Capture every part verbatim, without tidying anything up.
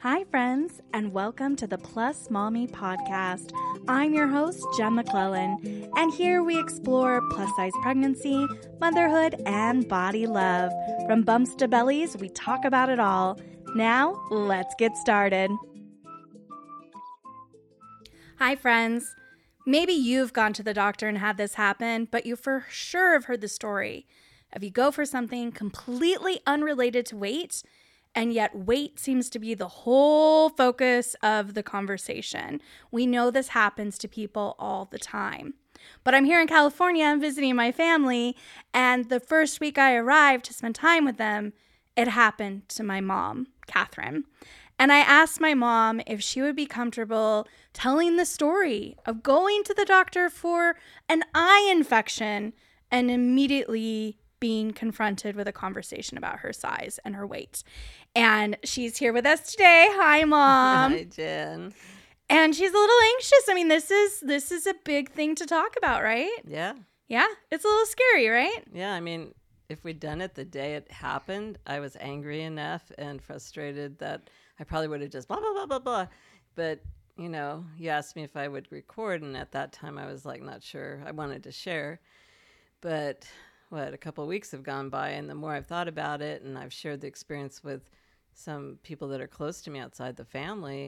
Hi, friends, and welcome to the Plus Mommy podcast. I'm your host, Jen McClellan, and here we explore plus-size pregnancy, motherhood, and body love. From bumps to bellies, we talk about it all. Now, let's get started. Hi, friends. Maybe you've gone to the doctor and had this happen, but you for sure have heard the story. If you go for something completely unrelated to weight, and yet weight seems to be the whole focus of the conversation. We know this happens to people all the time. But I'm here in California, I'm visiting my family, and the first week I arrived to spend time with them, it happened to my mom, Catherine. And I asked my mom if she would be comfortable telling the story of going to the doctor for an eye infection and immediately being confronted with a conversation about her size and her weight. And she's here with us today. Hi, Mom. Hi, Jen. And she's a little anxious. I mean, this is this is a big thing to talk about, right? Yeah. Yeah, it's a little scary, right? Yeah, I mean, if we'd done it the day it happened, I was angry enough and frustrated that I probably would have just blah, blah, blah, blah, blah. But, you know, you asked me if I would record, and at that time I was like not sure. I wanted to share. But, what, a couple of weeks have gone by, and the more I've thought about it and I've shared the experience with some people that are close to me outside the family,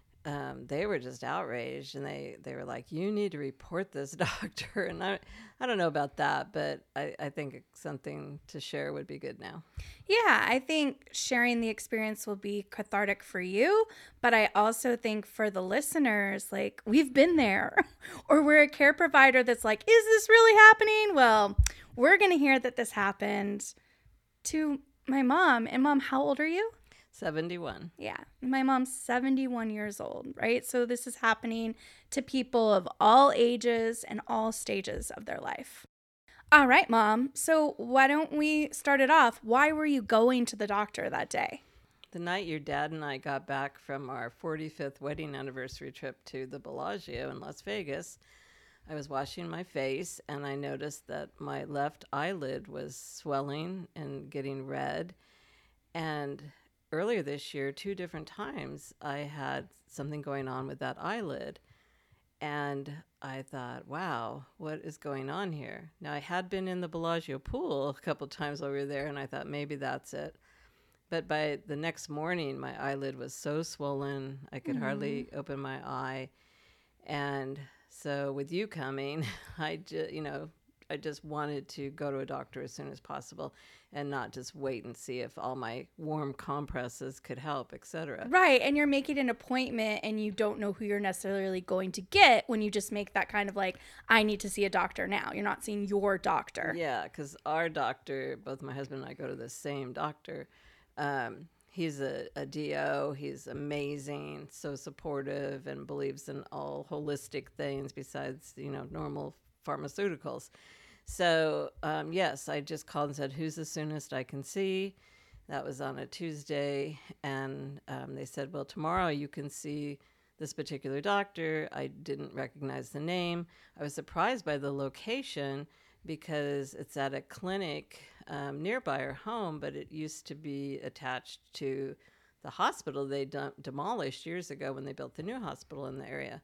um, they were just outraged, and they, they were like, you need to report this doctor. And I I don't know about that, but I, I think something to share would be good now. Yeah, I think sharing the experience will be cathartic for you, but I also think for the listeners, like, we've been there, or we're a care provider that's like, is this really happening? Well, we're going to hear that this happened to my mom. And Mom, how old are you? seventy-one. Yeah, my mom's seventy-one years old, right? So this is happening to people of all ages and all stages of their life. All right, Mom. So why don't we start it off? Why were you going to the doctor that day? The night your dad and I got back from our forty-fifth wedding anniversary trip to the Bellagio in Las Vegas, I was washing my face and I noticed that my left eyelid was swelling and getting red. And earlier this year, two different times, I had something going on with that eyelid. And I thought, wow, what is going on here? Now, I had been in the Bellagio pool a couple times while we were there, and I thought maybe that's it. But by the next morning, my eyelid was so swollen, I could mm-hmm. hardly open my eye. And so with you coming, I just, you know, I just wanted to go to a doctor as soon as possible and not just wait and see if all my warm compresses could help, et cetera. Right. And you're making an appointment and you don't know who you're necessarily going to get when you just make that kind of like, I need to see a doctor now. You're not seeing your doctor. Yeah, because our doctor, both my husband and I go to the same doctor. Um, he's a, a D O. He's amazing, so supportive, and believes in all holistic things besides, you know, normal pharmaceuticals. So, um, yes, I just called and said, who's the soonest I can see? That was on a Tuesday. And um, they said, well, tomorrow you can see this particular doctor. I didn't recognize the name. I was surprised by the location because it's at a clinic um, nearby our home, but it used to be attached to the hospital they de- demolished years ago when they built the new hospital in the area.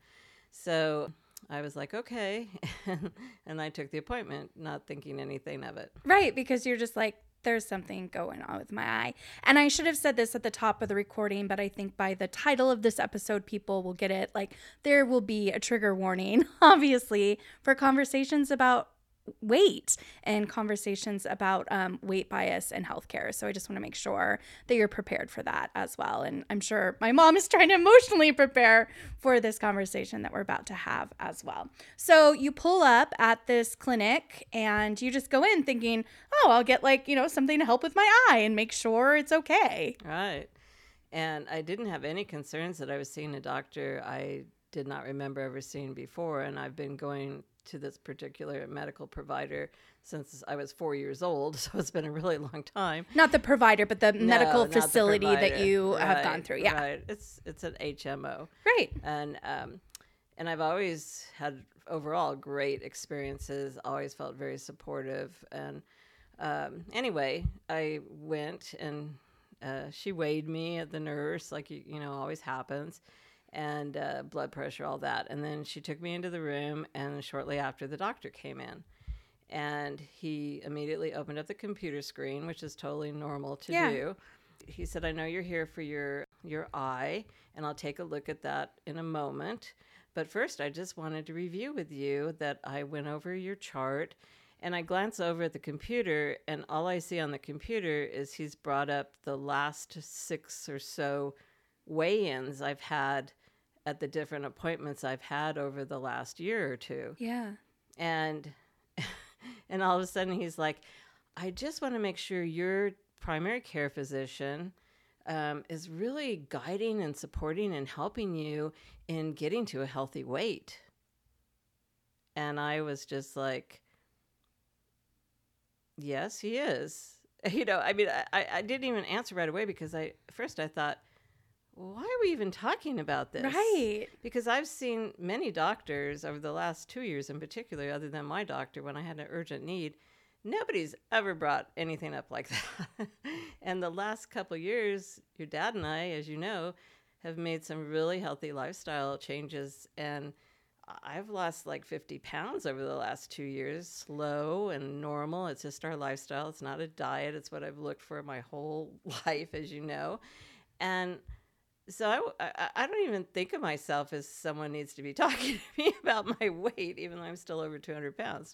So I was like, okay. And I took the appointment, not thinking anything of it. Right, because you're just like, there's something going on with my eye. And I should have said this at the top of the recording, but I think by the title of this episode, people will get it. Like, there will be a trigger warning, obviously, for conversations about weight and conversations about um, weight bias and healthcare. So I just want to make sure that you're prepared for that as well. And I'm sure my mom is trying to emotionally prepare for this conversation that we're about to have as well. So you pull up at this clinic and you just go in thinking, oh, I'll get like, you know, something to help with my eye and make sure it's okay. Right. And I didn't have any concerns that I was seeing a doctor I did not remember ever seeing before. And I've been going to this particular medical provider since I was four years old. So it's been a really long time. Not the provider, but the no, medical facility that you right, have gone through. Yeah. Right. It's, it's an H M O. Right. And, um, and I've always had overall great experiences, always felt very supportive. And, um, anyway, I went and uh, she weighed me at the nurse, like, you, you know, always happens, and uh, blood pressure, all that. And then she took me into the room, and shortly after, the doctor came in. And he immediately opened up the computer screen, which is totally normal to Yeah. do. He said, I know you're here for your, your eye, and I'll take a look at that in a moment. But first, I just wanted to review with you that I went over your chart, and I glance over at the computer, and all I see on the computer is he's brought up the last six or so weigh-ins I've had at the different appointments I've had over the last year or two. Yeah. And and all of a sudden he's like, I just want to make sure your primary care physician um, is really guiding and supporting and helping you in getting to a healthy weight. And I was just like, yes, he is. You know, I mean, I, I didn't even answer right away because I first I thought, why are we even talking about this? Right. Because I've seen many doctors over the last two years in particular, other than my doctor when I had an urgent need. Nobody's ever brought anything up like that. And the last couple of years, your dad and I, as you know, have made some really healthy lifestyle changes. And I've lost like fifty pounds over the last two years, slow and normal. It's just our lifestyle. It's not a diet. It's what I've looked for my whole life, as you know. And so I, I, I don't even think of myself as someone needs to be talking to me about my weight, even though I'm still over two hundred pounds.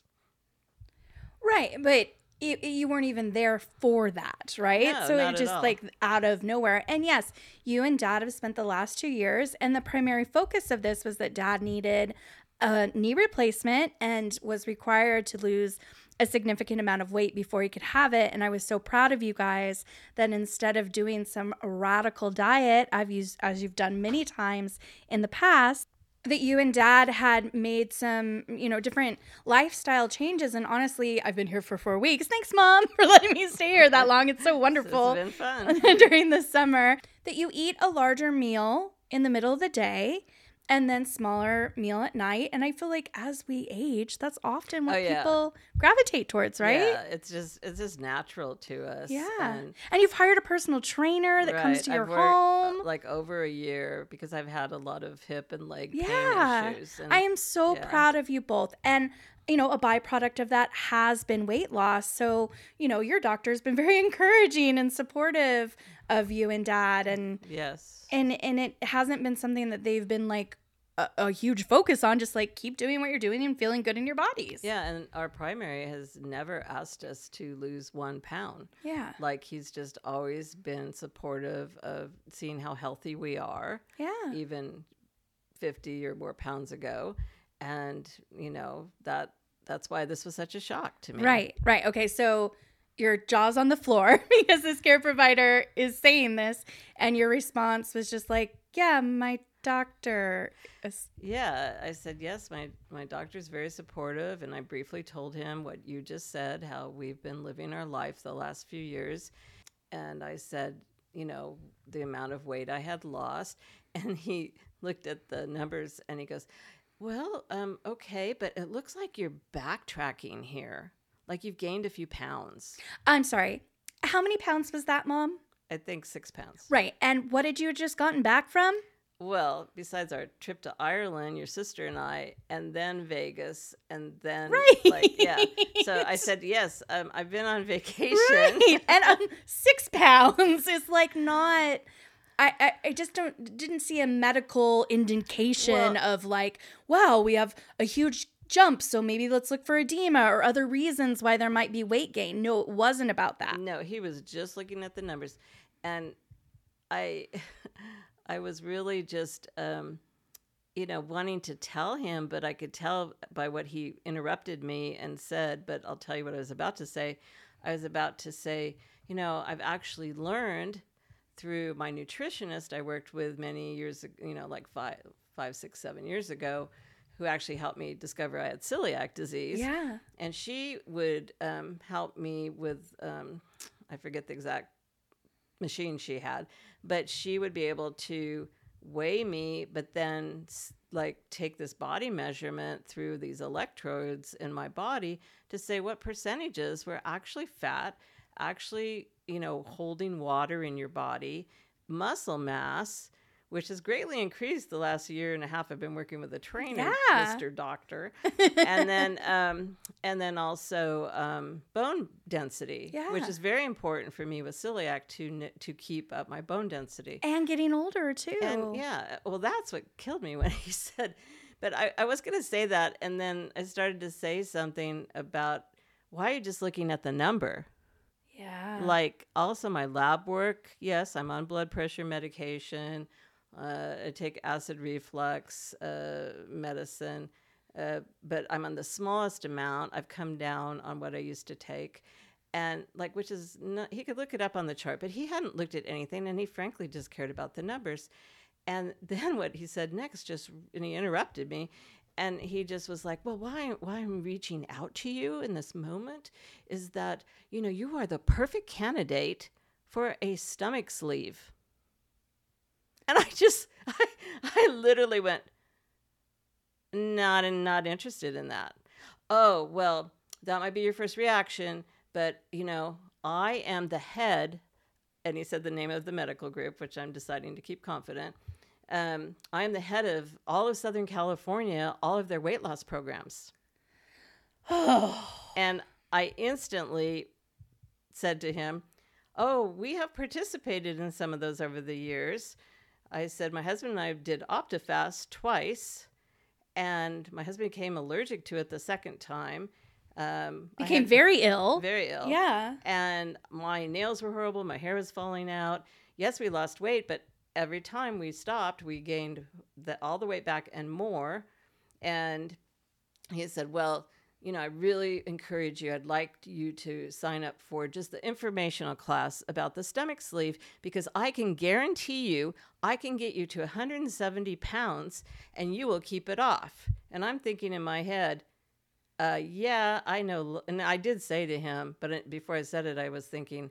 Right. But it, you weren't even there for that, right? No, so not it at just all. like out of nowhere. And yes, you and dad have spent the last two years. And the primary focus of this was that dad needed a knee replacement and was required to lose a significant amount of weight before he could have it. And I was so proud of you guys that instead of doing some radical diet, I've used, as you've done many times in the past, that you and dad had made some, you know, different lifestyle changes. And honestly, I've been here for four weeks. Thanks, Mom, for letting me stay here that long. It's so wonderful. It's been fun. During the summer. That you eat a larger meal in the middle of the day and then smaller meal at night. And I feel like as we age, that's often what Oh, yeah. people gravitate towards, right? Yeah, it's just it's just natural to us. Yeah. And, And you've hired a personal trainer that comes right, to your I've worked, uh, home. like over a year because I've had a lot of hip and leg Yeah. pain issues. And I am so yeah. proud of you both. And, you know, a byproduct of that has been weight loss. So, you know, your doctor's been very encouraging and supportive of you and dad. And, Yes. and, and it hasn't been something that they've been like a, a huge focus on. Just like keep doing what you're doing and feeling good in your bodies. Yeah, and our primary has never asked us to lose one pound. Yeah. Like he's just always been supportive of seeing how healthy we are, Yeah. even fifty or more pounds ago. And, you know, that that's why this was such a shock to me. Right, right. Okay, so your jaw's on the floor because this care provider is saying this, and your response was just like, yeah, my doctor is. Yeah, I said, yes, my, my doctor's very supportive. And I briefly told him what you just said, how we've been living our life the last few years. And I said, you know, the amount of weight I had lost. And he looked at the numbers and he goes, well, um, okay, but it looks like you're backtracking here. Like you've gained a few pounds. I'm sorry. How many pounds was that, Mom? I think six pounds. Right. And what had you just gotten back from? Well, besides our trip to Ireland, your sister and I, and then Vegas, and then Right. like yeah. So I said yes. Um, I've been on vacation. Right. And um, six pounds is like not. I, I, I just don't didn't see a medical indication Well- of like, wow, we have a huge jump, so maybe let's look for edema or other reasons why there might be weight gain. No, it wasn't about that. No, he was just looking at the numbers, and I, I was really just, um, you know, wanting to tell him, but I could tell by what he interrupted me and said. But I'll tell you what I was about to say. I was about to say, you know, I've actually learned through my nutritionist I worked with many years, ag- you know, like five, five, six, seven years ago, who actually helped me discover I had celiac disease. Yeah. And she would um, help me with, um, I forget the exact machine she had, but she would be able to weigh me, but then s- like take this body measurement through these electrodes in my body to say what percentages were actually fat actually, you know, holding water in your body, muscle mass, which has greatly increased the last year and a half. I've been working with a trainer, Yeah. Mister Doctor, and then um, and then also um, bone density, Yeah. which is very important for me with celiac to n- to keep up my bone density. And getting older too. And yeah, well, that's what killed me when he said. But I, I was going to say that, and then I started to say something about why are you just looking at the number? Yeah. Like also my lab work. Yes, I'm on blood pressure medication. Uh, I take acid reflux uh, medicine, uh, but I'm on the smallest amount. I've come down on what I used to take. And like, which is, not, he could look it up on the chart, but he hadn't looked at anything. And he frankly just cared about the numbers. And then what he said next just, and he interrupted me. And he just was like, well, why, why I'm reaching out to you in this moment is that, you know, you are the perfect candidate for a stomach sleeve. And I just, I, I literally went, not, not interested in that. Oh, well, that might be your first reaction, but, you know, I am the head, and he said the name of the medical group, which I'm deciding to keep confident. Um, I am the head of all of Southern California, all of their weight loss programs. And I instantly said to him, oh, we have participated in some of those over the years. I said, my husband and I did OptiFast twice, and my husband became allergic to it the second time. Um, Became very ill. Very ill. Yeah. And my nails were horrible. My hair was falling out. Yes, we lost weight, but every time we stopped, we gained the, all the weight back and more. And he said, well, you know, I really encourage you. I'd like you to sign up for just the informational class about the stomach sleeve, because I can guarantee you I can get you to one hundred seventy pounds and you will keep it off. And I'm thinking in my head, uh, yeah, I know. And I did say to him, but before I said it, I was thinking,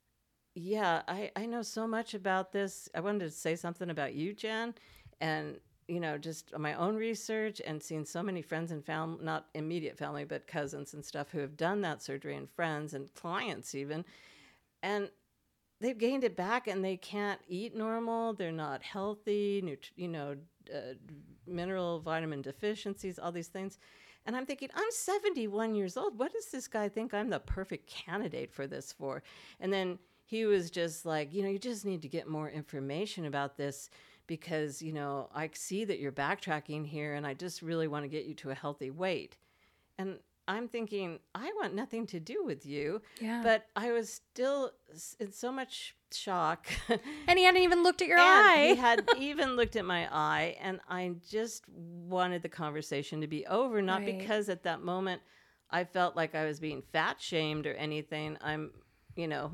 yeah, I, I know so much about this. I wanted to say something about you, Jen, and, you know, just my own research and seeing so many friends and family, not immediate family, but cousins and stuff who have done that surgery, and friends and clients even. And they've gained it back and they can't eat normal. They're not healthy, nut- you know, uh, mineral, vitamin deficiencies, all these things. And I'm thinking, I'm seventy-one years old. What does this guy think I'm the perfect candidate for this for? And then he was just like, you know, you just need to get more information about this because, you know, I see that you're backtracking here and I just really want to get you to a healthy weight. And I'm thinking, I want nothing to do with you. Yeah. But I was still in so much shock. And he hadn't even looked at your and eye. He had even looked at my eye, and I just wanted the conversation to be over, not Right. because at that moment I felt like I was being fat shamed or anything. I'm, you know,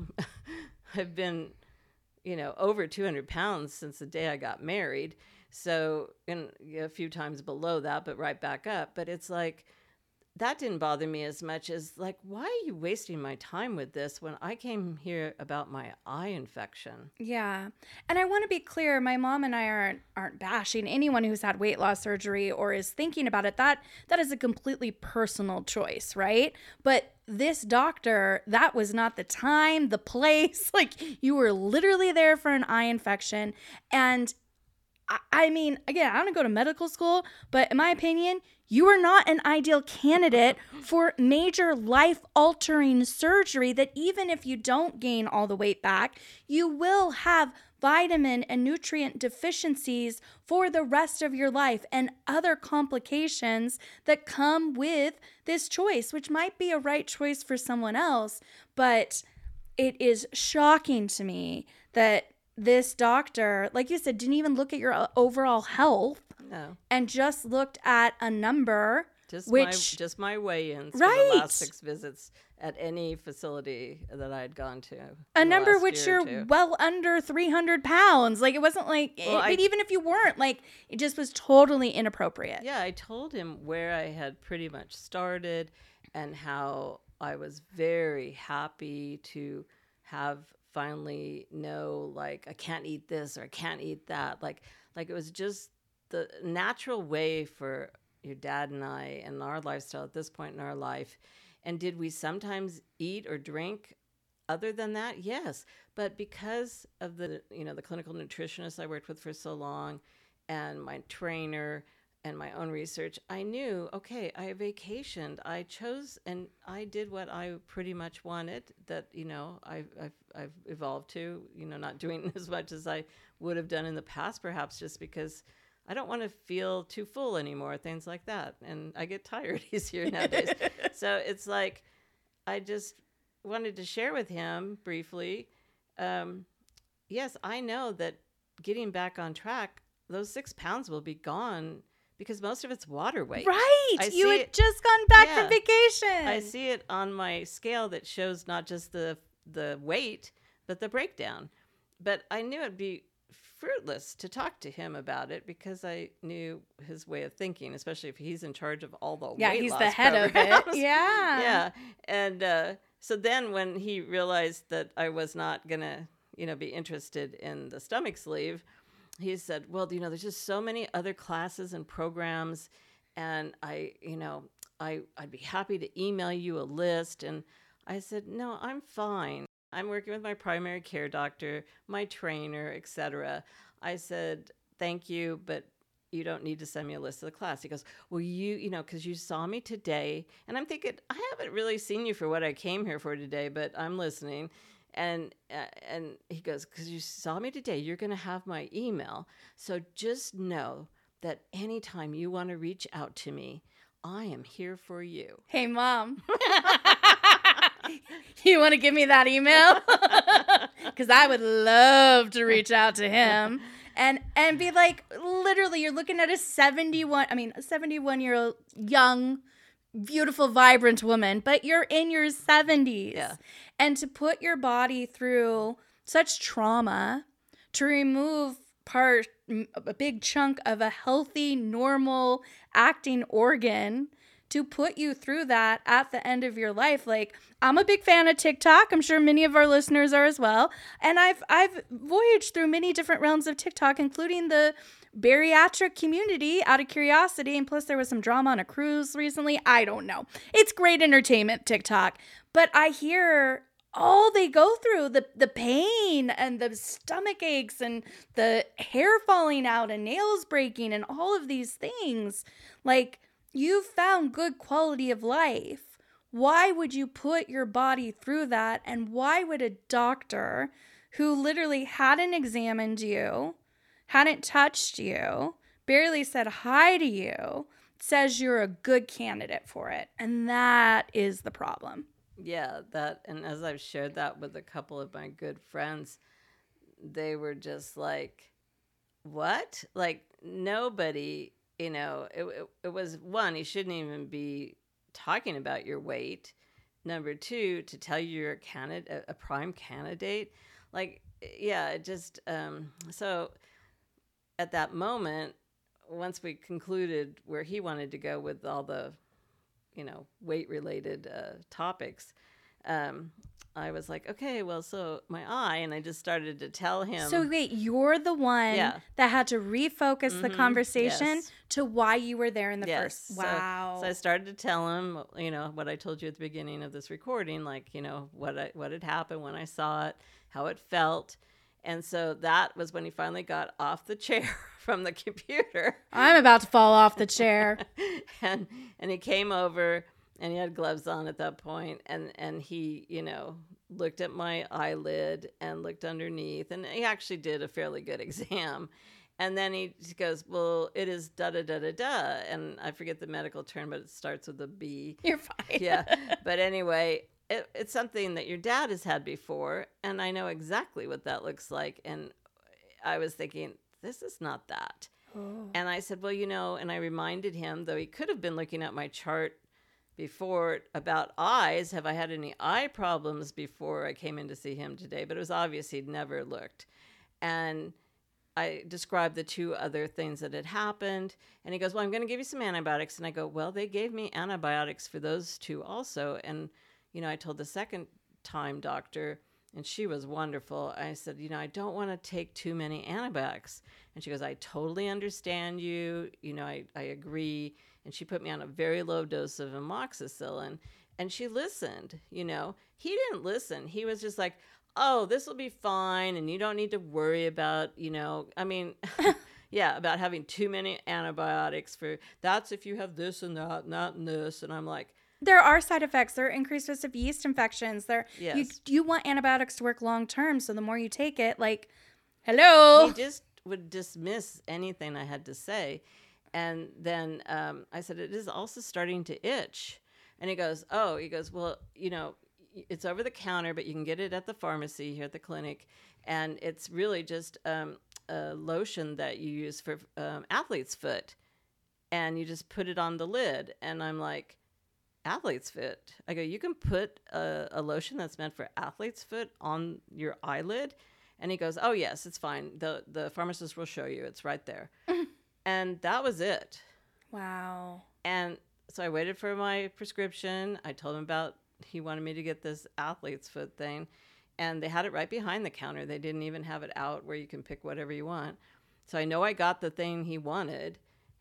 I've been, you know, over two hundred pounds since the day I got married. So, and a few times below that, but right back up. But it's like, that didn't bother me as much as like, why are you wasting my time with this when I came here about my eye infection? Yeah. And I want to be clear, my mom and I aren't aren't bashing anyone who's had weight loss surgery or is thinking about it. That that is a completely personal choice, right? But this doctor, that was not the time, the place. Like, you were literally there for an eye infection. And I, I mean, again, I don't go to medical school, but in my opinion, you are not an ideal candidate for major life-altering surgery that even if you don't gain all the weight back, you will have vitamin and nutrient deficiencies for the rest of your life and other complications that come with this choice, which might be a right choice for someone else. But it is shocking to me that this doctor, like you said, didn't even look at your overall health. No. And just looked at a number, Just which my just my weigh-ins Right. for the last six visits at any facility that I had gone to. a in the number last which year or you're two. well under three hundred pounds. Like, it wasn't like, Well, it, I- but even if you weren't, like, it just was totally inappropriate. Yeah, I told him where I had pretty much started and how I was very happy to have finally know, like, I can't eat this or I can't eat that. Like, like it was just the natural way for your dad and I and our lifestyle at this point in our life. And did we sometimes eat or drink? other than that, yes. But because of the, you know, the clinical nutritionist I worked with for so long and my trainer and my own research, I knew, okay, I vacationed. I chose and I did what I pretty much wanted that, you know, I've, I've, I've evolved to, you know, not doing as much as I would have done in the past, perhaps just because I don't want to feel too full anymore, things like that. And I get tired easier nowadays. So it's like, I just wanted to share with him briefly. Um, yes, I know that getting back on track, those six pounds will be gone because most of it's water weight. Right. I You see had it- just gone back Yeah. from vacation. I see it on my scale that shows not just the the weight, but the breakdown. But I knew it'd be fruitless to talk to him about it because I knew his way of thinking, especially if he's in charge of all the Yeah, weight he's loss the head of programs. it. Yeah. Yeah. And uh, so then when he realized that I was not going to, you know, be interested in the stomach sleeve, he said, well, you know, there's just so many other classes and programs. And I, you know, I, I'd be happy to email you a list. And I said, no, I'm fine. I'm working with my primary care doctor, my trainer, et cetera. I said, thank you, but you don't need to send me a list of the class. He goes, well, you, you know, because you saw me today. And I'm thinking, I haven't really seen you for what I came here for today, but I'm listening. And uh, and he goes, because you saw me today, you're going to have my email. So just know that anytime you want to reach out to me, I am here for you. Hey, Mom. You want to give me that email? Because I would love to reach out to him and and be like, literally, you're looking at a seventy-one, I mean, a seventy-one-year-old young, beautiful, vibrant woman, but you're in your seventies. Yeah. And to put your body through such trauma, to remove part, a big chunk of a healthy, normal acting organ, to put you through that at the end of your life. Like, I'm a big fan of TikTok. I'm sure many of our listeners are as well. And I've I've voyaged through many different realms of TikTok, including the bariatric community out of curiosity. And plus there was some drama on a cruise recently. I don't know. It's great entertainment, TikTok. But I hear all they go through, the the pain and the stomach aches and the hair falling out and nails breaking and all of these things. Like, you've found good quality of life. Why would you put your body through that? And why would a doctor who literally hadn't examined you, hadn't touched you, barely said hi to you, says you're a good candidate for it? And that is the problem. Yeah, that, and as I've shared that with a couple of my good friends, they were just like, what? Like, nobody, you know, it, it, it was one, you shouldn't even be talking about your weight. Number two, to tell you you're a candidate, a prime candidate. Like, yeah, it just, um, so at that moment, once we concluded where he wanted to go with all the, you know, weight related uh, topics, um, I was like, okay, well, so my eye, and I just started to tell him. So wait, you're the one Yeah. that had to refocus mm-hmm. the conversation Yes. to why you were there in the Yes. first. So- Wow. So, I started to tell him, you know, what I told you at the beginning of this recording, like, you know, what I, what had happened when I saw it, how it felt. And so that was when he finally got off the chair from the computer. I'm about to fall off the chair. and and he came over, and he had gloves on at that point, and and he, you know, looked at my eyelid and looked underneath, and he actually did a fairly good exam. And then he goes, well, it is da da da da da, and I forget the medical term, but it starts with a B. You're fine. Yeah, but anyway, it, it's something that your dad has had before, and I know exactly what that looks like. And I was thinking, this is not that. Oh. And I said, well, you know, and I reminded him, though he could have been looking at my chart before about eyes. Have I had any eye problems before I came in to see him today? But it was obvious he'd never looked. And I described the two other things that had happened. And he goes, well, I'm going to give you some antibiotics. And I go, well, they gave me antibiotics for those two also. And, you know, I told the second time doctor, and she was wonderful. I said, you know, I don't want to take too many antibiotics. And she goes, I totally understand you. You know, I, I agree. And she put me on a very low dose of amoxicillin. And she listened, you know. He didn't listen. He was just like, oh, this will be fine. And you don't need to worry about, you know, I mean, yeah, about having too many antibiotics for that's if you have this and that and that and this. And I'm like, there are side effects. There are increased risk of yeast infections. There, yes. you, you want antibiotics to work long term. So the more you take it, like, hello. He just would dismiss anything I had to say. And then um, I said, it is also starting to itch. And he goes, oh, he goes, well, you know, it's over the counter, but you can get it at the pharmacy here at the clinic. And it's really just um, a lotion that you use for um, athlete's foot. And you just put it on the lid. And I'm like, athlete's foot? I go, you can put a, a lotion that's meant for athlete's foot on your eyelid? And he goes, oh, yes, it's fine. The, the pharmacist will show you. It's right there. And that was it. Wow. And so I waited for my prescription. I told him about, he wanted me to get this athlete's foot thing. And they had it right behind the counter. They didn't even have it out where you can pick whatever you want. So I know I got the thing he wanted.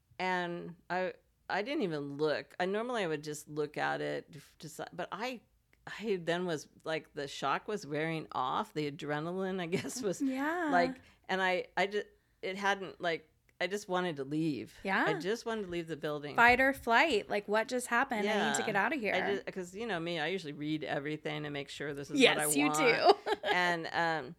And I I didn't even look. I normally I would just look at it. Just, but I, I then was like, the shock was wearing off. The adrenaline, I guess, was yeah. like, and I, I just, it hadn't like, I just wanted to leave. Yeah. I just wanted to leave the building. Fight or flight. Like, what just happened? Yeah. I need to get out of here. Because, you know, me, I usually read everything and make sure this is yes, what I want. Yes, you do. and um,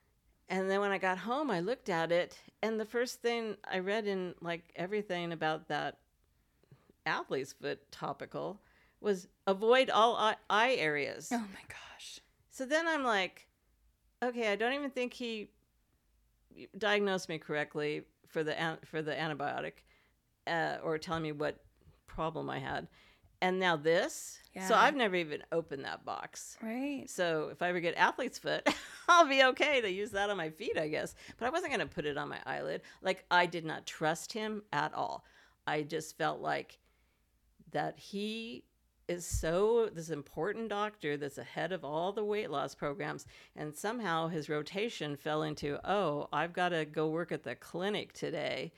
and then when I got home, I looked at it. And the first thing I read in, like, everything about that athlete's foot topical was avoid all eye, eye areas. Oh, my gosh. So then I'm like, okay, I don't even think he diagnosed me correctly for the for the antibiotic, uh, or telling me what problem I had, and now this. Yeah. So I've never even opened that box. Right. So if I ever get athlete's foot, I'll be okay to use that on my feet, I guess. But I wasn't going to put it on my eyelid. Like, I did not trust him at all. I just felt like that he is so this important doctor that's ahead of all the weight loss programs, and somehow his rotation fell into, oh, I've got to go work at the clinic today,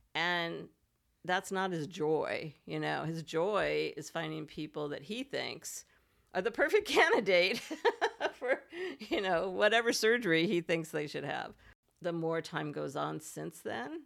and that's not his joy. You know, his joy is finding people that he thinks are the perfect candidate for, you know, whatever surgery he thinks they should have. The more time goes on since then,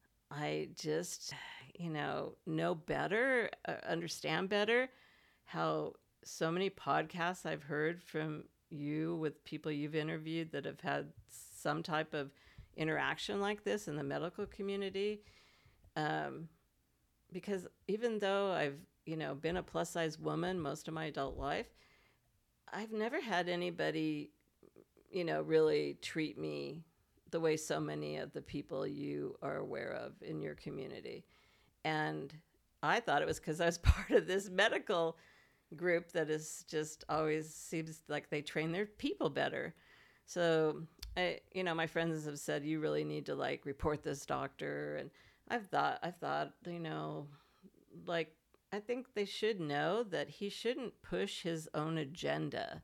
I just, you know, know better, uh, understand better how so many podcasts I've heard from you with people you've interviewed that have had some type of interaction like this in the medical community. Um, because even though I've, you know, been a plus size woman most of my adult life, I've never had anybody, you know, really treat me the way so many of the people you are aware of in your community. And I thought it was because I was part of this medical group that is just always seems like they train their people better. So, I, you know, my friends have said, you really need to like report this doctor. And I've thought, I've thought, you know, like, I think they should know that he shouldn't push his own agenda,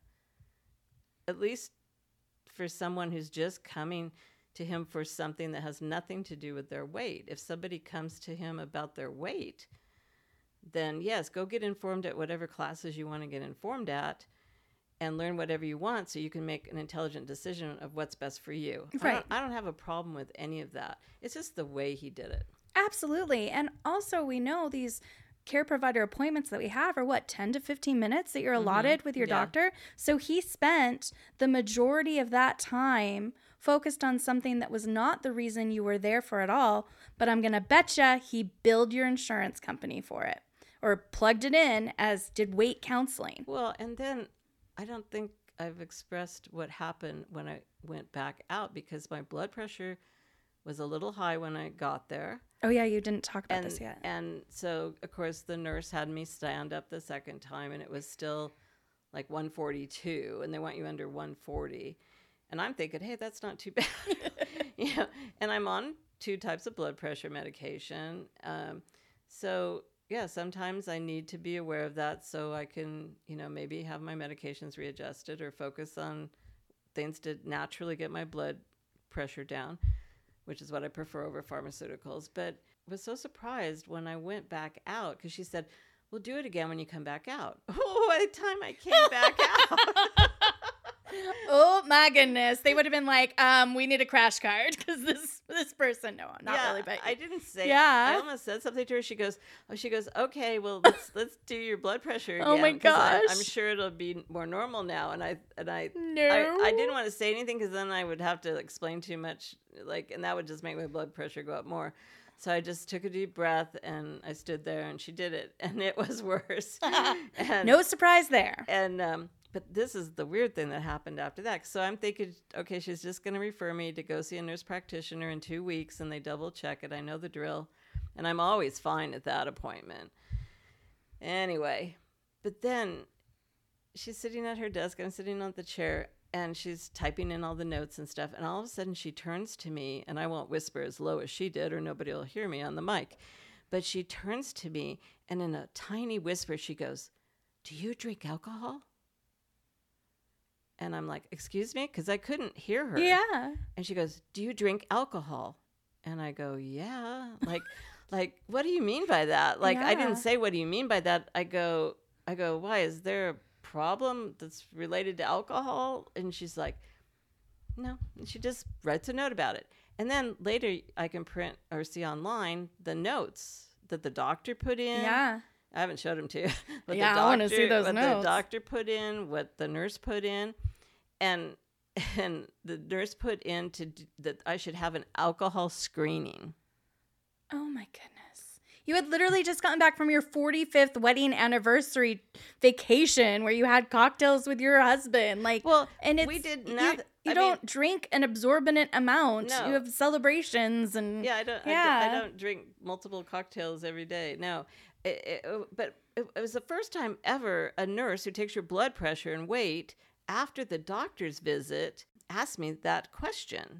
at least for someone who's just coming to him for something that has nothing to do with their weight. If somebody comes to him about their weight, then yes, go get informed at whatever classes you want to get informed at and learn whatever you want so you can make an intelligent decision of what's best for you. Right. I don't, I don't have a problem with any of that. It's just the way he did it. Absolutely. And also we know these care provider appointments that we have are what, ten to fifteen minutes that you're allotted mm-hmm. with your yeah. doctor. So he spent the majority of that time focused on something that was not the reason you were there for at all, but I'm going to betcha he billed your insurance company for it or plugged it in as did weight counseling. Well, and then I don't think I've expressed what happened when I went back out because my blood pressure was a little high when I got there. Oh, yeah, you didn't talk about and, this yet. And so, of course, the nurse had me stand up the second time, and it was still like one forty-two, and they want you under one forty. And I'm thinking, hey, that's not too bad. you know, and I'm on two types of blood pressure medication. Um, so, yeah, sometimes I need to be aware of that so I can, you know, maybe have my medications readjusted or focus on things to naturally get my blood pressure down, which is what I prefer over pharmaceuticals. But I was so surprised when I went back out because she said, we'll do it again when you come back out. Oh, by the time I came back out. Oh my goodness. They would have been like, um, we need a crash card because this this person, no, not yeah, really, but I didn't say yeah. I almost said something to her. She goes, oh, she goes, okay, well, let's let's do your blood pressure again. Oh my 'cause I, gosh. I'm sure it'll be more normal now. And I and I No. I, I didn't want to say anything because then I would have to explain too much, like, and that would just make my blood pressure go up more. So I just took a deep breath and I stood there and she did it, and it was worse. and, No surprise there. And um, but this is the weird thing that happened after that. So I'm thinking, okay, she's just going to refer me to go see a nurse practitioner in two weeks, and they double check it. I know the drill, and I'm always fine at that appointment. Anyway, but then she's sitting at her desk. I'm sitting on the chair, and she's typing in all the notes and stuff. And all of a sudden, she turns to me, and I won't whisper as low as she did, or nobody will hear me on the mic. But she turns to me, and in a tiny whisper, she goes, "Do you drink alcohol?" And I'm like, "Excuse me?" Because I couldn't hear her. Yeah. And she goes, "Do you drink alcohol?" And I go, "Yeah." Like, like, what do you mean by that? Like, I Yeah. didn't say, "What do you mean by that?" I go, I go, "Why? Is there a problem that's related to alcohol?" And she's like, "No." And she just writes a note about it. And then later I can print or see online the notes that the doctor put in. Yeah. I haven't showed them to you. What Yeah, the I doctor, wanna see those what notes. the doctor put in, what the nurse put in, and and the nurse put in to d- that I should have an alcohol screening. Oh my goodness. You had literally just gotten back from your forty-fifth wedding anniversary vacation where you had cocktails with your husband. Like, Well, and it's, we did you, not. you I don't mean, drink an absorbent amount. No. You have celebrations and yeah, I don't. I, Yeah. don't, I don't drink multiple cocktails every day. No, it, it, but it, it was the first time ever a nurse who takes your blood pressure and weight after the doctor's visit asked me that question.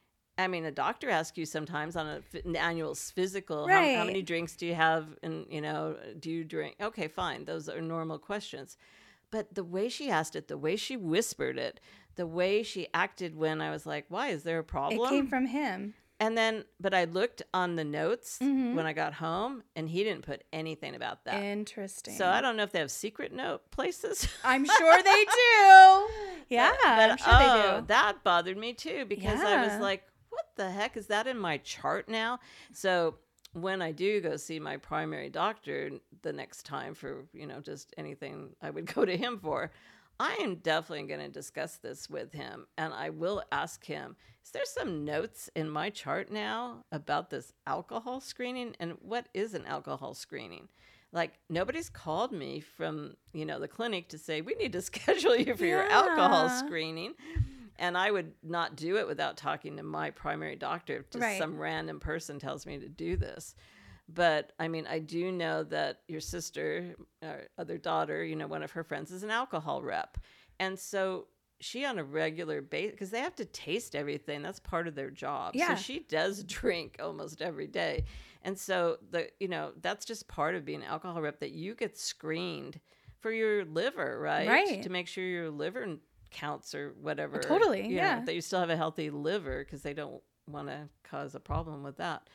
I mean, a doctor asks you sometimes on a, an annual physical, how, how Right. many drinks do you have? And, you know, do you drink? Okay, fine. Those are normal questions. But the way she asked it, the way she whispered it, the way she acted when I was like, why, is there a problem? it came from him. And then, but I looked on the notes Mhm. when I got home, and he didn't put anything about that. Interesting. So I don't know if they have secret note places. I'm sure they do. Yeah, But, but, I'm sure oh, they do. that bothered me too, because I was Yeah. like, what the heck? Is that in my chart now? So when I do go see my primary doctor the next time for, you know, just anything I would go to him for, I am definitely going to discuss this with him. And I will ask him, is there some notes in my chart now about this alcohol screening? And what is an alcohol screening? Like, nobody's called me from, you know, the clinic to say, we need to schedule you for your alcohol Yeah. screening. And I would not do it without talking to my primary doctor if just Right. some random person tells me to do this. But, I mean, I do know that your sister, or other daughter, you know, one of her friends is an alcohol rep. And so she on a regular basis, because they have to taste everything. That's part of their job. Yeah. So she does drink almost every day. And so, the you know, that's just part of being an alcohol rep, that you get screened for your liver, right? Right. To make sure your liver counts or whatever. Totally, you know, yeah. that you still have a healthy liver, because they don't want to cause a problem with that.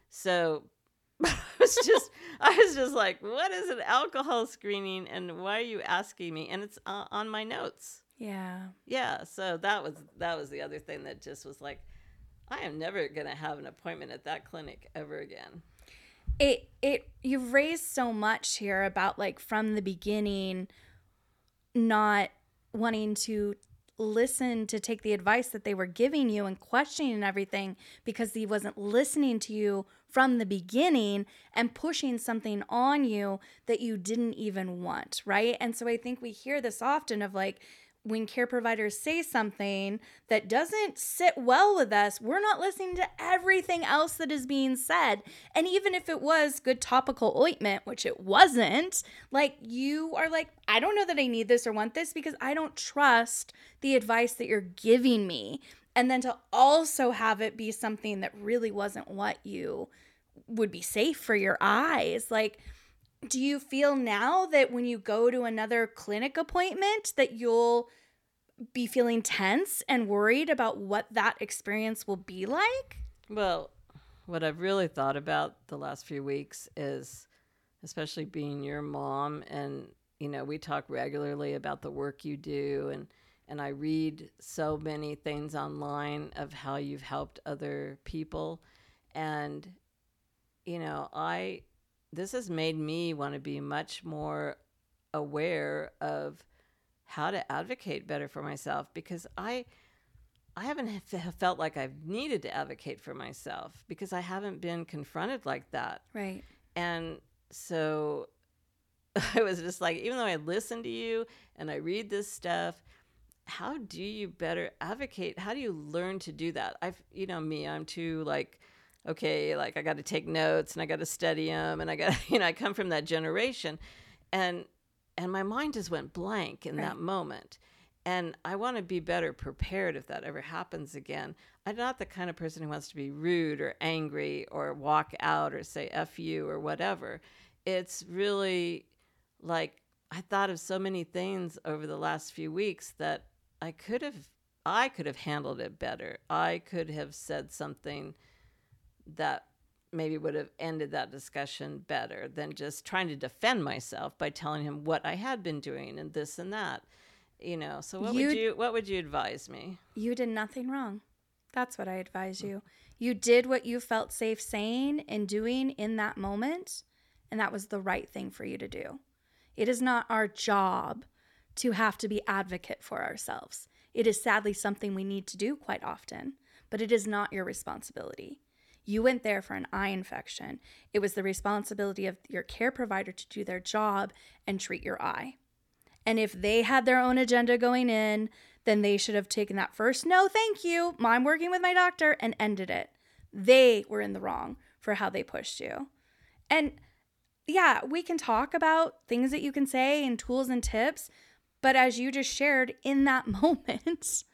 So I was just, I was just like, what is an alcohol screening, and why are you asking me? And it's uh, on my notes. Yeah. Yeah. So that was that was the other thing that just was like, I am never gonna have an appointment at that clinic ever again. It it you've raised so much here about, like, from the beginning not wanting to listen to take the advice that they were giving you and questioning everything because he wasn't listening to you from the beginning and pushing something on you that you didn't even want, right? And so I think we hear this often of, like, when care providers say something that doesn't sit well with us, we're not listening to everything else that is being said. And even if it was good topical ointment, which it wasn't, like, you are like, I don't know that I need this or want this because I don't trust the advice that you're giving me. And then to also have it be something that really wasn't what you would be safe for your eyes. Like, do you feel now that when you go to another clinic appointment that you'll be feeling tense and worried about what that experience will be like? Well, what I've really thought about the last few weeks is especially being your mom. And, you know, we talk regularly about the work you do. And, and I read so many things online of how you've helped other people. And, you know, I, this has made me want to be much more aware of how to advocate better for myself, because I, I haven't felt like I've needed to advocate for myself because I haven't been confronted like that. Right. And so I was just like, even though I listen to you and I read this stuff, how do you better advocate? How do you learn to do that? I've, you know, me, I'm too like, okay, like I got to take notes and I got to study them. And I got, you know, I come from that generation, and, and my mind just went blank in right. that moment. And I want to be better prepared if that ever happens again. I'm not the kind of person who wants to be rude or angry or walk out or say F you or whatever. It's really like I thought of so many things over the last few weeks that I could have I could have handled it better. I could have said something that maybe would have ended that discussion better than just trying to defend myself by telling him what I had been doing and this and that. You know, so what you, would you what would you advise me? You did nothing wrong. That's what I advise you. You did what you felt safe saying and doing in that moment, and that was the right thing for you to do. It is not our job to have to be advocate for ourselves. It is sadly something we need to do quite often, but it is not your responsibility. You went there for an eye infection. It was the responsibility of your care provider to do their job and treat your eye. And if they had their own agenda going in, then they should have taken that first, no, thank you, I'm working with my doctor, and ended it. They were in the wrong for how they pushed you. And yeah, we can talk about things that you can say and tools and tips, but as you just shared in that moment,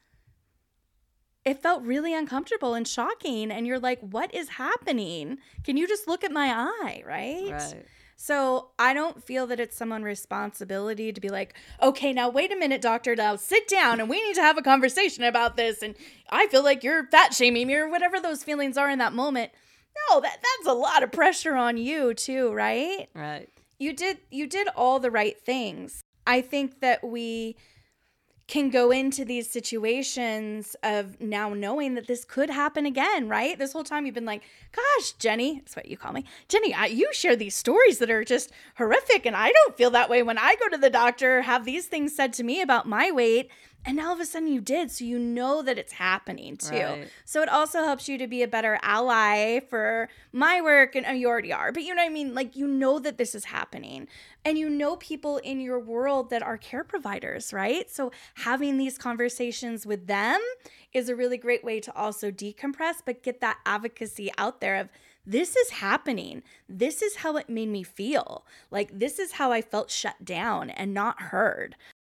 it felt really uncomfortable and shocking. And you're like, what is happening? Can you just look at my eye, right? Right. So I don't feel that it's someone's responsibility to be like, okay, now wait a minute, doctor, now sit down and we need to have a conversation about this. And I feel like you're fat shaming me or whatever those feelings are in that moment. No, that that's a lot of pressure on you too, right? Right. You did you did all the right things. I think that we can go into these situations of now knowing that this could happen again, right? This whole time you've been like, gosh, Jenny, that's what you call me. Jenny, I, you share these stories that are just horrific, and I don't feel that way when I go to the doctor, have these things said to me about my weight. And now all of a sudden you did, so you know that it's happening too. Right. So it also helps you to be a better ally for my work, and oh, you already are, but you know what I mean? Like, you know that this is happening, and you know people in your world that are care providers, right? So having these conversations with them is a really great way to also decompress, but get that advocacy out there of, this is happening. This is how it made me feel. Like, this is how I felt shut down and not heard.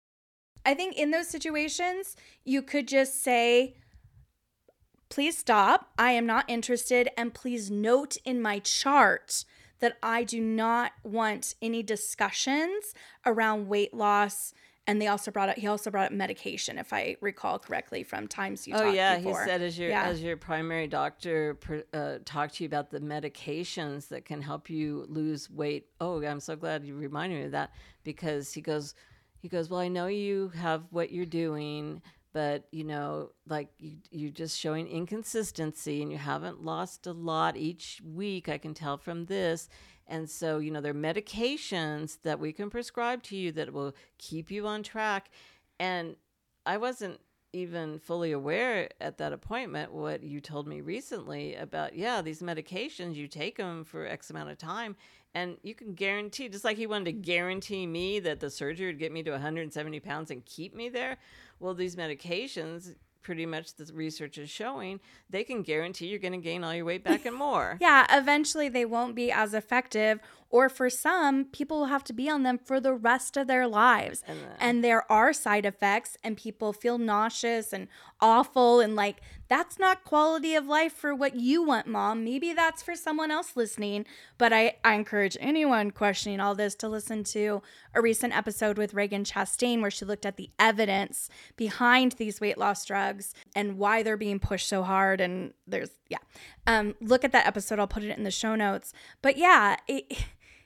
I think in those situations, you could just say, please stop. I am not interested. And please note in my chart that I do not want any discussions around weight loss. And they also brought up, he also brought up medication, if I recall correctly from times you oh, talked yeah. before. He said as your, yeah. as your primary doctor uh, talked to you about the medications that can help you lose weight. Oh, I'm so glad you reminded me of that, because he goes, He goes, well, I know you have what you're doing, but, you know, like you, you're just showing inconsistency and you haven't lost a lot each week. I can tell from this. And so, you know, there are medications that we can prescribe to you that will keep you on track. And I wasn't even fully aware at that appointment what you told me recently about, yeah, these medications, you take them for X amount of time. And you can guarantee, just like he wanted to guarantee me that the surgery would get me to one hundred seventy pounds and keep me there. Well, these medications, pretty much the research is showing, they can guarantee you're going to gain all your weight back and more. Yeah, eventually they won't be as effective. Or for some, people will have to be on them for the rest of their lives. And, then, and there are side effects, and people feel nauseous and awful. And like, that's not quality of life for what you want, Mom. Maybe that's for someone else listening. But I, I encourage anyone questioning all this to listen to a recent episode with Reagan Chastain, where she looked at the evidence behind these weight loss drugs and why they're being pushed so hard. And there's, yeah. Um, look at that episode. I'll put it in the show notes. But yeah, it,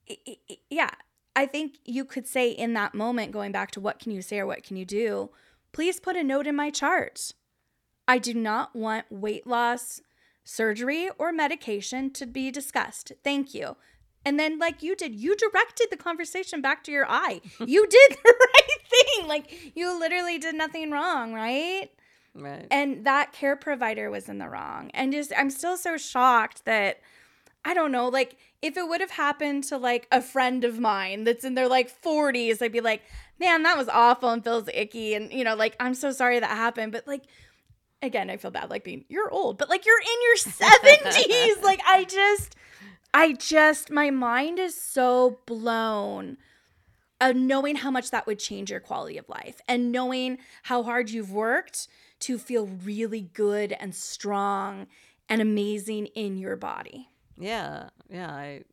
I- I- yeah, I think you could say in that moment, going back to what can you say or what can you do, please put a note in my chart. I do not want weight loss surgery or medication to be discussed. Thank you. And then, like you did, you directed the conversation back to your eye. You did the right thing. Like, you literally did nothing wrong, right? Right. And that care provider was in the wrong. And just, I'm still so shocked that, I don't know, like, if it would have happened to, like, a friend of mine that's in their, like, forties, I'd be like, man, that was awful and feels icky. And, you know, like, I'm so sorry that happened. But, like, again, I feel bad, like, being, you're old, but, like, you're in your seventies. Like, I just... I just, my mind is so blown of knowing how much that would change your quality of life and knowing how hard you've worked to feel really good and strong and amazing in your body. Yeah, yeah. I,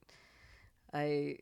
I,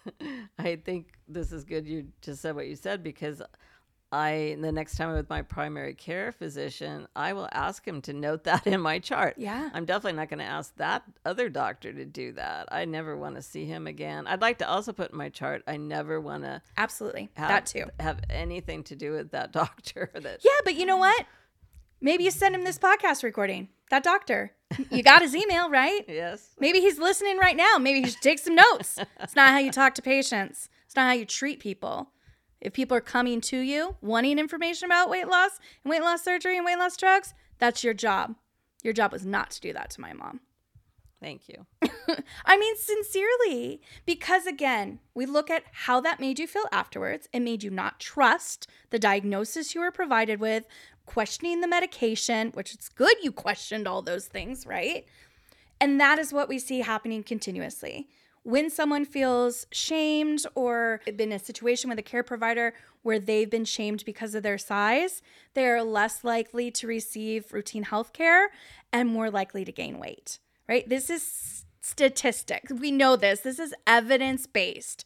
I think this is good. You just said what you said, because I, the next time I'm with my primary care physician, I will ask him to note that in my chart. Yeah. I'm definitely not going to ask that other doctor to do that. I never want to see him again. I'd like to also put in my chart, I never want to Absolutely. have, That too. have anything to do with that doctor. That Yeah, but you know what? Maybe you send him this podcast recording, that doctor. You got his email, right? Yes. Maybe he's listening right now. Maybe he should take some notes. It's not how you talk to patients. It's not how you treat people. If people are coming to you wanting information about weight loss and weight loss surgery and weight loss drugs, that's your job. Your job was not to do that to my mom. Thank you. I mean, sincerely, because again, we look at how that made you feel afterwards. It made you not trust the diagnosis you were provided with, questioning the medication, which it's good you questioned all those things, right? And that is what we see happening continuously. When someone feels shamed or been in a situation with a care provider where they've been shamed because of their size, they're less likely to receive routine health care and more likely to gain weight, right? This is statistics. We know this. This is evidence-based.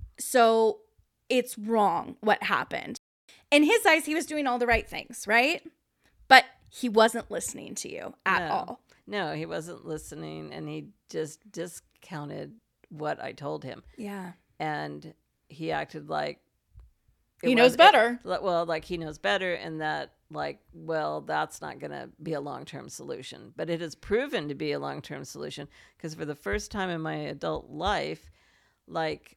So it's wrong what happened. In his eyes, he was doing all the right things, right? But he wasn't listening to you at No. all. No, he wasn't listening, and he just discounted what I told him. Yeah. And he acted like it He knows was- better. it- well, like he knows better, and that, like, well, that's not going to be a long-term solution. But it has proven to be a long-term solution, because for the first time in my adult life, like,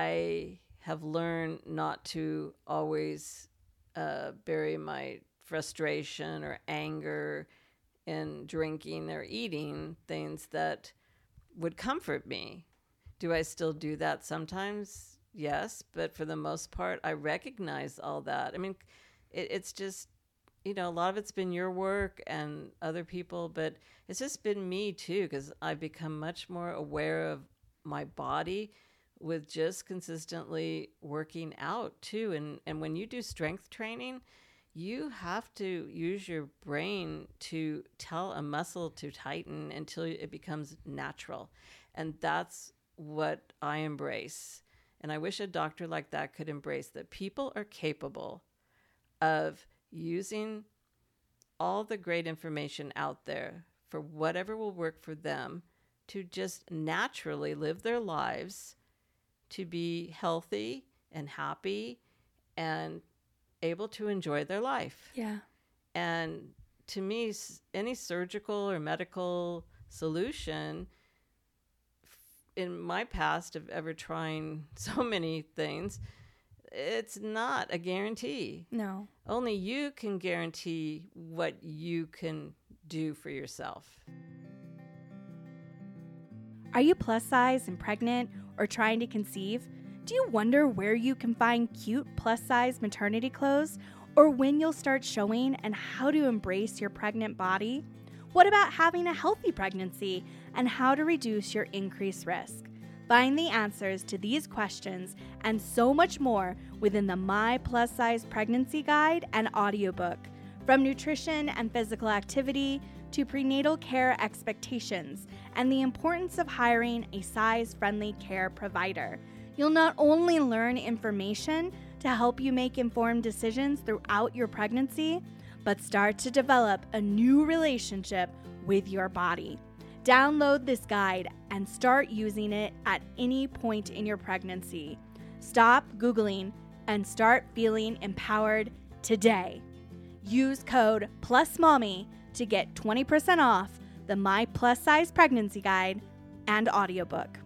I have learned not to always uh, bury my frustration or anger in drinking or eating things that would comfort me. Do I still do that sometimes? Yes, but for the most part, I recognize all that. I mean, it, it's just, you know, a lot of it's been your work and other people, but it's just been me too, because I've become much more aware of my body with just consistently working out too. And, and when you do strength training, you have to use your brain to tell a muscle to tighten until it becomes natural. And that's what I embrace. And I wish a doctor like that could embrace that people are capable of using all the great information out there for whatever will work for them to just naturally live their lives, to be healthy and happy and able to enjoy their life. Yeah. And to me, s- any surgical or medical solution in my past of ever trying so many things, it's not a guarantee. No. Only you can guarantee what you can do for yourself. Are you plus size and pregnant or trying to conceive? Do you wonder where you can find cute plus size maternity clothes, or when you'll start showing and how to embrace your pregnant body? What about having a healthy pregnancy and how to reduce your increased risk? Find the answers to these questions and so much more within the My Plus Size Pregnancy Guide and audiobook. From nutrition and physical activity to prenatal care expectations and the importance of hiring a size-friendly care provider. You'll not only learn information to help you make informed decisions throughout your pregnancy, but start to develop a new relationship with your body. Download this guide and start using it at any point in your pregnancy. Stop Googling and start feeling empowered today. Use code PLUSMOMMY to get twenty percent off the My Plus Size Pregnancy Guide and audiobook.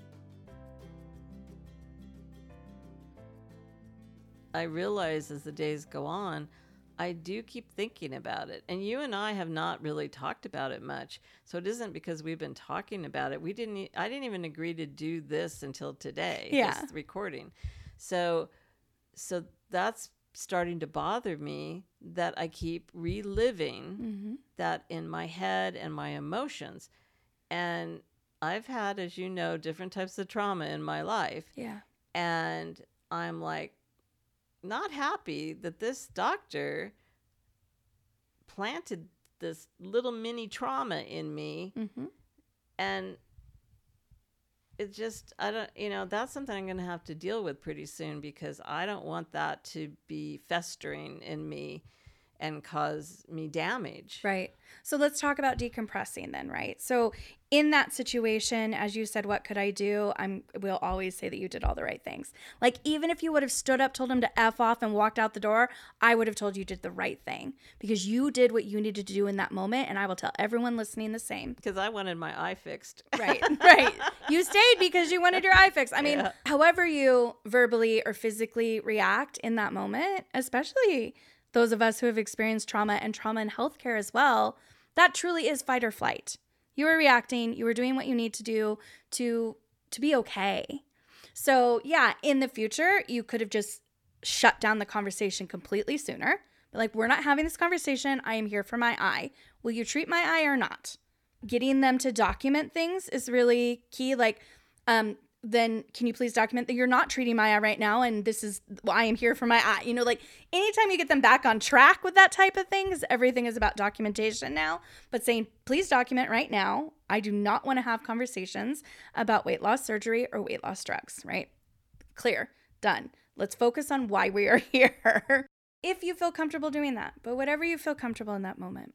I realize as the days go on, I do keep thinking about it. And you and I have not really talked about it much. So it isn't because we've been talking about it. We didn't, e- I didn't even agree to do this until today, Yeah. this recording. So, so that's starting to bother me that I keep reliving Mm-hmm. that in my head and my emotions. And I've had, as you know, different types of trauma in my life. Yeah. And I'm like, not happy that this doctor planted this little mini trauma in me. Mm-hmm. And it just, I don't, you know, that's something I'm going to have to deal with pretty soon, because I don't want that to be festering in me and cause me damage. Right. So let's talk about decompressing then, right? So in that situation, as you said, what could I do? I'm will always say that you did all the right things. Like, even if you would have stood up, told him to F off and walked out the door, I would have told you did the right thing, because you did what you needed to do in that moment. And I will tell everyone listening the same. Because I wanted my eye fixed. Right, right. You stayed because you wanted your eye fixed. I mean, Yeah. however you verbally or physically react in that moment, especially those of us who have experienced trauma and trauma in healthcare as well, that truly is fight or flight. You were reacting, you were doing what you need to do to to be okay. So yeah, in the future, you could have just shut down the conversation completely sooner. But like, we're not having this conversation. I am here for my eye. Will you treat my eye or not? Getting them to document things is really key. Like, um, then can you please document that you're not treating my eye right now, and this is well, I am here for my eye. You know, like, anytime you get them back on track with that type of things, everything is about documentation now. But saying, please document right now. I do not want to have conversations about weight loss surgery or weight loss drugs, right? Clear, done. Let's focus on why we are here. If you feel comfortable doing that, but whatever you feel comfortable in that moment.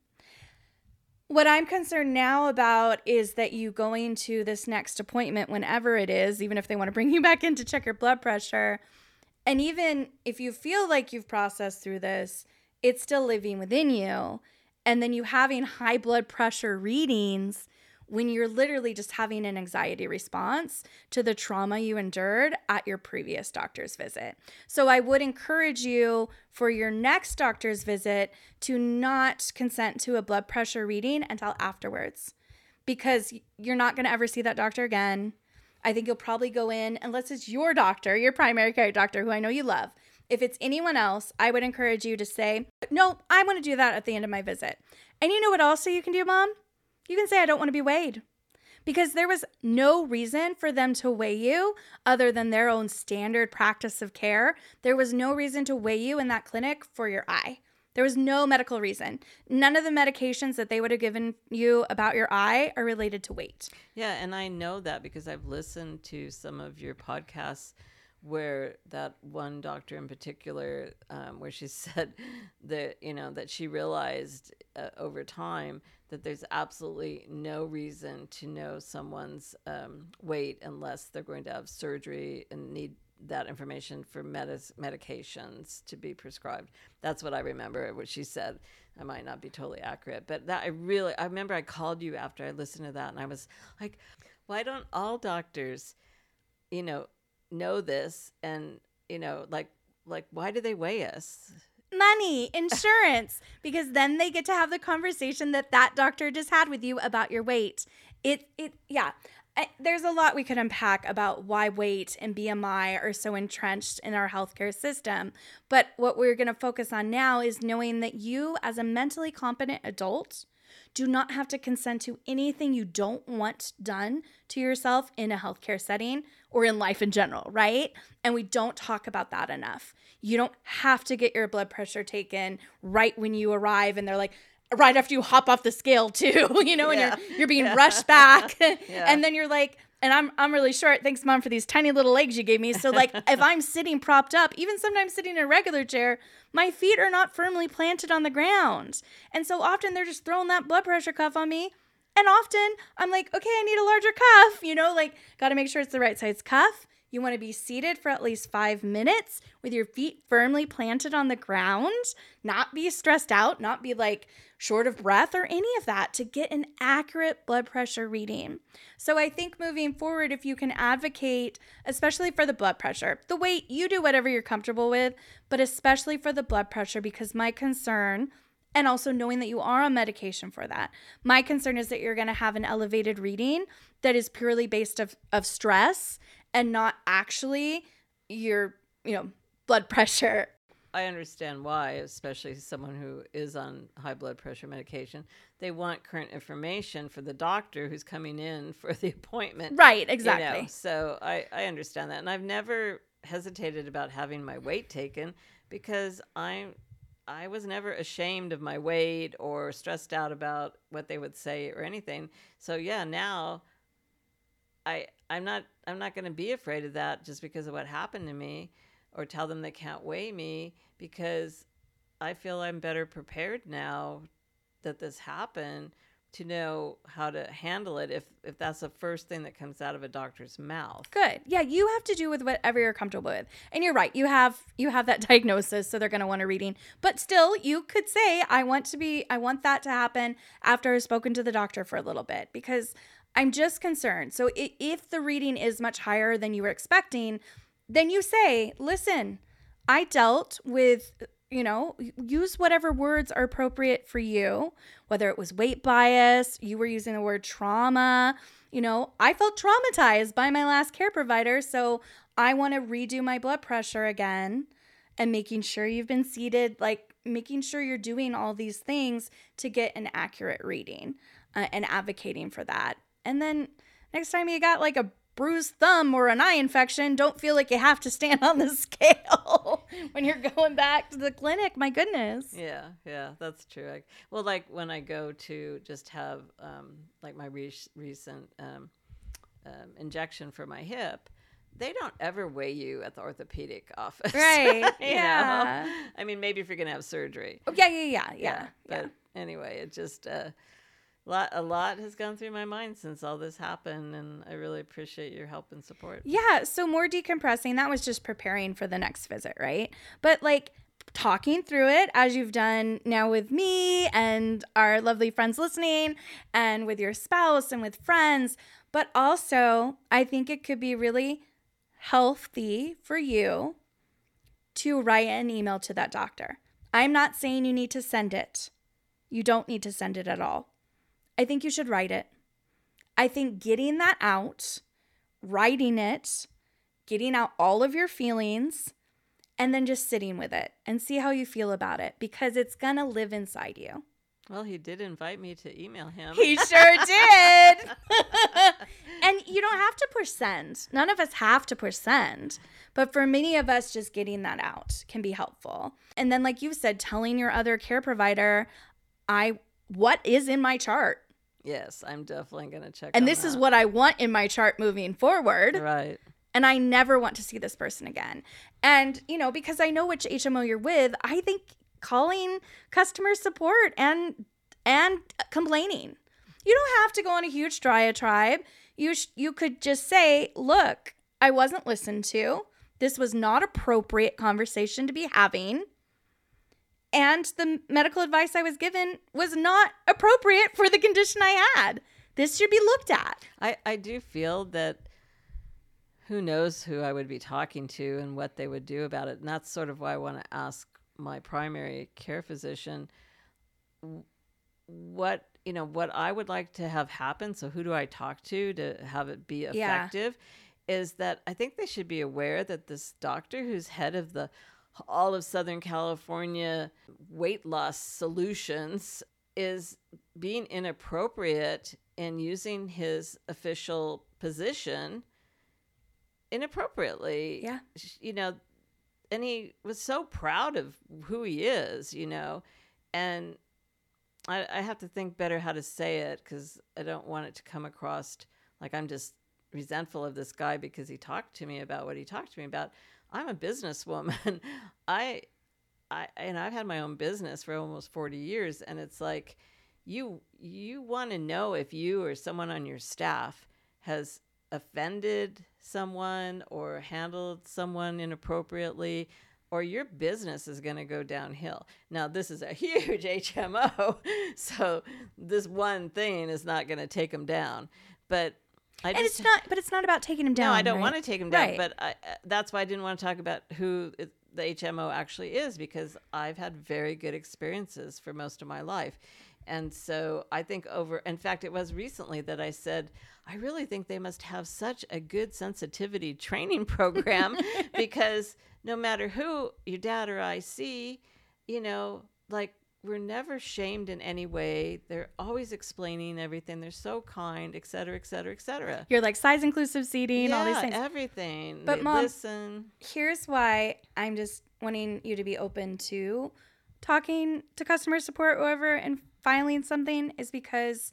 What I'm concerned now about is that you going to this next appointment, whenever it is, even if they want to bring you back in to check your blood pressure, and even if you feel like you've processed through this, it's still living within you. And then you having high blood pressure readings when you're literally just having an anxiety response to the trauma you endured at your previous doctor's visit. So I would encourage you for your next doctor's visit to not consent to a blood pressure reading until afterwards, because you're not going to ever see that doctor again. I think you'll probably go in, unless it's your doctor, your primary care doctor, who I know you love. If it's anyone else, I would encourage you to say, no, I want to do that at the end of my visit. And you know what also you can do, Mom? You can say, I don't want to be weighed, because there was no reason for them to weigh you other than their own standard practice of care. There was no reason to weigh you in that clinic for your eye. There was no medical reason. None of the medications that they would have given you about your eye are related to weight. Yeah, and I know that because I've listened to some of your podcasts where that one doctor in particular, um, where she said that, you know, that she realized uh, over time that there's absolutely no reason to know someone's um, weight unless they're going to have surgery and need that information for medis- medications to be prescribed. That's what I remember what she said. I might not be totally accurate, but that I really, I remember I called you after I listened to that, and I was like, why don't all doctors, you know, know this? And, you know, like, like, why do they weigh us? Money, insurance, because then they get to have the conversation that that doctor just had with you about your weight. It, it, yeah. I, there's a lot we could unpack about why weight and B M I are so entrenched in our healthcare system. But what we're going to focus on now is knowing that you, as a mentally competent adult, do not have to consent to anything you don't want done to yourself in a healthcare setting or in life in general, right? And we don't talk about that enough. You don't have to get your blood pressure taken right when you arrive, and they're like, right after you hop off the scale too, you know, and Yeah. you're you're being Yeah. rushed back. Yeah. And then you're like, and I'm I'm really short. Thanks, Mom, for these tiny little legs you gave me. So like, if I'm sitting propped up, even sometimes sitting in a regular chair, my feet are not firmly planted on the ground. And so often they're just throwing that blood pressure cuff on me And often I'm like, okay, I need a larger cuff, you know, like got to make sure it's the right size cuff. You want to be seated for at least five minutes with your feet firmly planted on the ground, not be stressed out, not be like short of breath or any of that to get an accurate blood pressure reading. So I think moving forward, if you can advocate, especially for the blood pressure, the weight, you do whatever you're comfortable with, but especially for the blood pressure, because my concern, and also knowing that you are on medication for that, my concern is that you're going to have an elevated reading that is purely based of, of stress and not actually your, you know, blood pressure. I understand why, especially someone who is on high blood pressure medication. They want current information for the doctor who's coming in for the appointment. Right, exactly. You know? So I, I understand that. And I've never hesitated about having my weight taken because I'm, I was never ashamed of my weight or stressed out about what they would say or anything. So yeah, now I I'm not I'm not going to be afraid of that just because of what happened to me, or tell them they can't weigh me, because I feel I'm better prepared now that this happened to know how to handle it if if that's the first thing that comes out of a doctor's mouth. Good. Yeah, you have to do with whatever you're comfortable with. And you're right. You have you have that diagnosis, so they're going to want a reading. But still, you could say I want to be I want that to happen after I've spoken to the doctor for a little bit, because I'm just concerned. So if the reading is much higher than you were expecting, then you say, "Listen, I dealt with, you know, use whatever words are appropriate for you, whether it was weight bias, you were using the word trauma. You know, I felt traumatized by my last care provider, so I want to redo my blood pressure again, and making sure you've been seated, like making sure you're doing all these things to get an accurate reading uh, and advocating for that. And then next time you got like a bruised thumb or an eye infection, don't feel like you have to stand on the scale when you're going back to the clinic. My goodness. Yeah, yeah, that's true. I, well, like when I go to just have um, like my re- recent um, um, injection for my hip, they don't ever weigh you at the orthopedic office. Right. you yeah. know? I mean, maybe if you're going to have surgery. Oh, yeah, yeah, yeah, yeah. Yeah. yeah. But anyway, it just... Uh, Lot, a lot has gone through my mind since all this happened, and I really appreciate your help and support. Yeah, so more decompressing, that was just preparing for the next visit, right? But like talking through it as you've done now with me and our lovely friends listening, and with your spouse and with friends. But also, I think it could be really healthy for you to write an email to that doctor. I'm not saying you need to send it. You don't need to send it at all. I think you should write it. I think getting that out, writing it, getting out all of your feelings, and then just sitting with it and see how you feel about it, because it's going to live inside you. Well, he did invite me to email him. He sure did. And you don't have to push send. None of us have to push send. But for many of us, just getting that out can be helpful. And then, like you said, telling your other care provider, I what is in my chart? Yes, I'm definitely going to check And on this that. is what I want in my chart moving forward. Right. And I never want to see this person again. And, you know, because I know which H M O you're with, I think calling customer support and and complaining. You don't have to go on a huge diatribe. You sh- you could just say, look, I wasn't listened to. This was not appropriate conversation to be having. And the medical advice I was given was not appropriate for the condition I had. This should be looked at. I, I do feel that who knows who I would be talking to and what they would do about it. And that's sort of why I want to ask my primary care physician what, you know, what I would like to have happen. So who do I talk to to have it be effective? Yeah. Is that I think they should be aware that this doctor who's head of the all of Southern California weight loss solutions is being inappropriate in using his official position inappropriately. Yeah. You know, and he was so proud of who he is, you know, and I, I have to think better how to say it, because I don't want it to come across like I'm just resentful of this guy because he talked to me about what he talked to me about. I'm a businesswoman. I, I, and I've had my own business for almost forty years. And it's like, you you want to know if you or someone on your staff has offended someone or handled someone inappropriately, or your business is going to go downhill. Now, this is a huge H M O, so this one thing is not going to take them down. But I and just, it's not, but it's not about taking him down. No, I don't right? want to take him down, right. but I, that's why I didn't want to talk about who it, the H M O actually is, because I've had very good experiences for most of my life. And so I think over, in fact, it was recently that I said, I really think they must have such a good sensitivity training program because no matter who your dad or I see, you know, like we're never shamed in any way. They're always explaining everything. They're so kind, et cetera, et cetera, et cetera. You're like size inclusive seating, yeah, all these things. everything. But they Mom, listen. Here's why I'm just wanting you to be open to talking to customer support, whoever, and filing something is because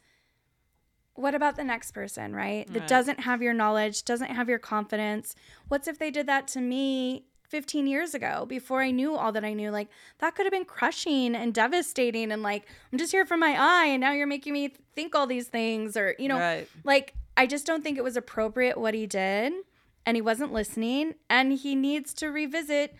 what about the next person, right? That Right. doesn't have your knowledge, doesn't have your confidence. What's if they did that to me fifteen years ago before I knew all that I knew? Like that could have been crushing and devastating. And like, I'm just here for my eye and now you're making me think all these things, or, you know, Right. like, I just don't think it was appropriate what he did, and he wasn't listening, and he needs to revisit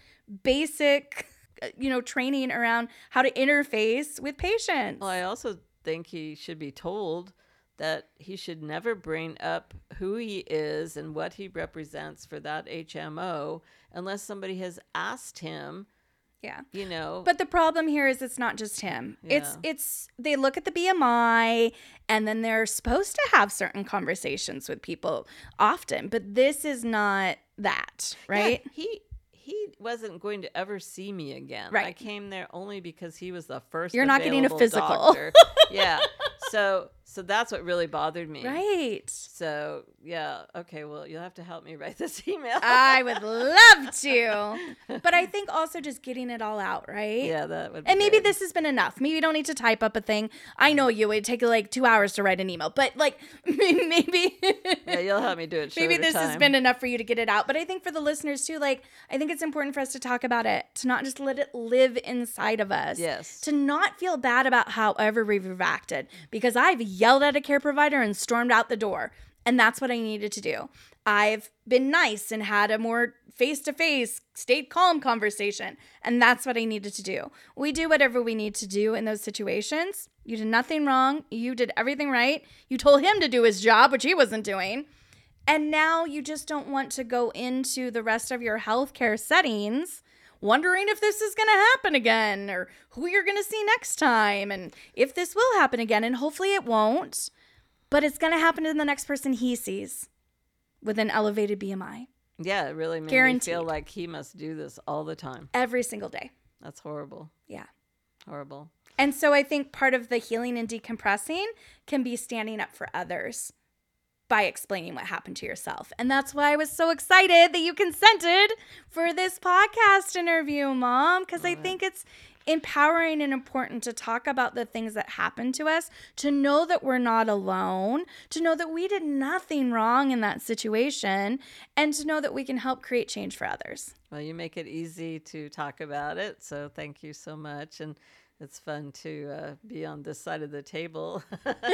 basic, you know, training around how to interface with patients. Well, I also think he should be told that he should never bring up who he is and what he represents for that H M O unless somebody has asked him, Yeah. you know. But the problem here is it's not just him. Yeah. It's it's they look at the B M I and then they're supposed to have certain conversations with people often, but this is not that, right? Yeah, he he wasn't going to ever see me again. Right. I came there only because he was the first You're not getting a available physical. doctor. Yeah. So so that's what really bothered me. Right. So, yeah, okay, well, you'll have to help me write this email. I would love to. But I think also just getting it all out, right? Yeah, that would be And maybe good. this has been enough. Maybe you don't need to type up a thing. I know you would take like two hours to write an email, but like maybe Yeah, you'll help me do it shorter maybe this time. has been enough for you to get it out. But I think for the listeners too, like I think it's important for us to talk about it, to not just let it live inside of us. Yes. To not feel bad about however we've acted, because I've yelled at a care provider and stormed out the door. And that's what I needed to do. I've been nice and had a more face-to-face, stayed calm conversation. And that's what I needed to do. We do whatever we need to do in those situations. You did nothing wrong. You did everything right. You told him to do his job, which he wasn't doing. And now you just don't want to go into the rest of your healthcare settings wondering if this is going to happen again, or who you're going to see next time, and if this will happen again. And hopefully it won't. But it's going to happen to the next person he sees with an elevated B M I. Yeah, it really made Guaranteed. me feel like he must do this all the time. Every single day. That's horrible. Yeah. Horrible. And so I think part of the healing and decompressing can be standing up for others by explaining what happened to yourself. And that's why I was so excited that you consented for this podcast interview, Mom, because I think it's empowering and important to talk about the things that happened to us, to know that we're not alone, to know that we did nothing wrong in that situation, and to know that we can help create change for others. Well, you make it easy to talk about it, so thank you so much. And it's fun to uh, be on this side of the table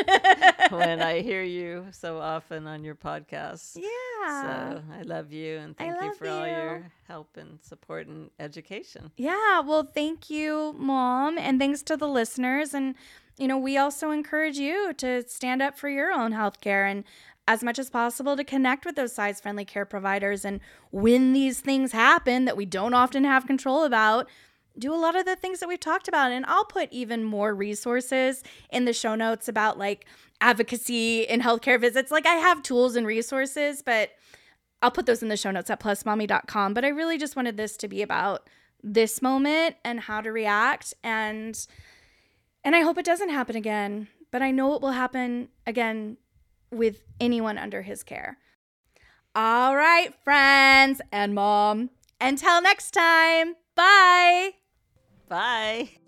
when I hear you so often on your podcast. Yeah. So I love you, and thank you love for all you. your help and support and education. Yeah, well, thank you, Mom, and thanks to the listeners. And, you know, we also encourage you to stand up for your own healthcare and as much as possible to connect with those size-friendly care providers. And when these things happen that we don't often have control about, do a lot of the things that we've talked about. And I'll put even more resources in the show notes about like advocacy in healthcare visits. Like I have tools and resources, but I'll put those in the show notes at plus mommy dot com. But I really just wanted this to be about this moment and how to react. And and I hope it doesn't happen again. But I know it will happen again with anyone under his care. All right, friends and Mom. Until next time. Bye. Bye.